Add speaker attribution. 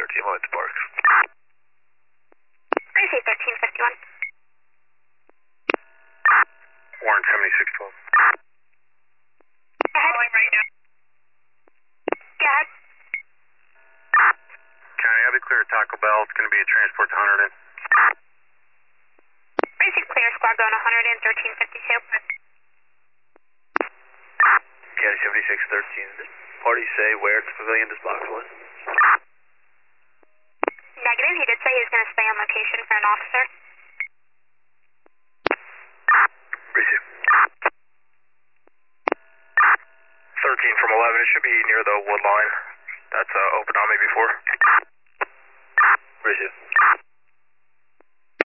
Speaker 1: 13 Lights Park.
Speaker 2: Receive 1351.
Speaker 1: Warren 7612.
Speaker 2: Go ahead. Right now. Go ahead.
Speaker 1: County, I'll be clear at Taco Bell. It's going to be a transport to Hunterdon.
Speaker 2: Receive clear, squad going 100 and 1352.
Speaker 1: County 7613. Party say where at the pavilion does box one?
Speaker 2: Negative, he did say he was going to stay on location for an officer.
Speaker 1: Receive. 13 from 11, it should be near the wood line. That's opened on me before. Receive.